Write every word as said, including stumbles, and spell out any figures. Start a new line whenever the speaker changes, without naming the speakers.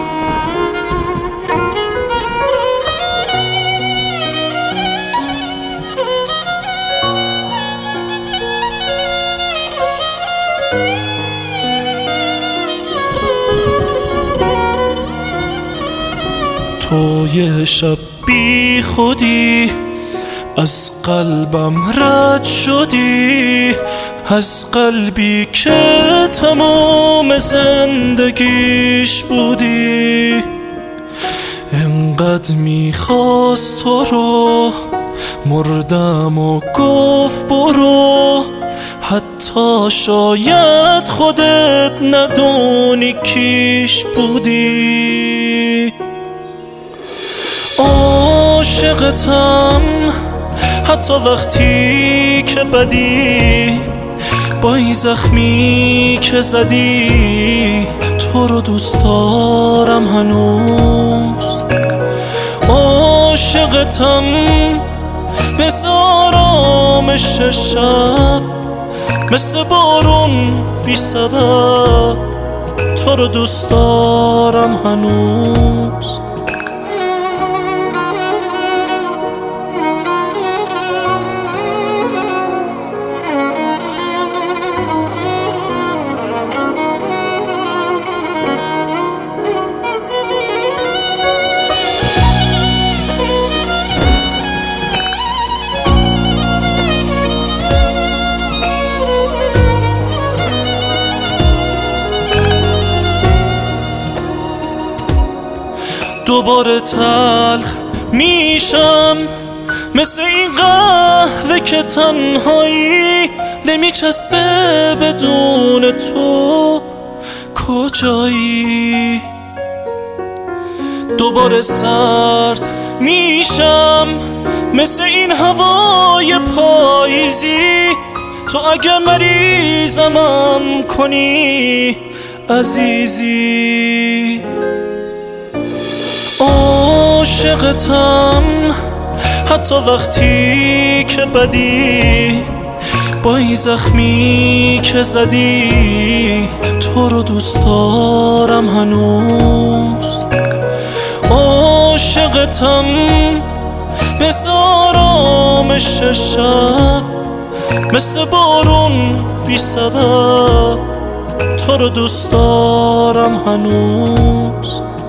تو یه شب بی خودی از قلبم رد شدی، از قلبی که تمام زندگیش بودی. انقدر میخواست تو رو، مردم و گفت برو، حتی شاید خودت ندونی کیش بودی. عاشقتم حتی وقتی که بدی، با این زخمی که زدی، تو رو دوست دارم هنوز. عاشقتم مثل آرامش شب، مثل بارون بی سبب، تو رو دوست دارم هنوز. دوباره تلخ میشم مثل این قهوه که تنهایی نمیچسبه بدون تو کجایی. دوباره سرد میشم مثل این هوای پاییزی، تو اگه مریضمم کنی عزیزی. عاشقتم حتی وقتی که بدی، با این زخمی که زدی، تو رو دوست دارم هنوز. عاشقتم مثل آرامش شب، مثل بارون بی سبب، تو رو دوست دارم هنوز.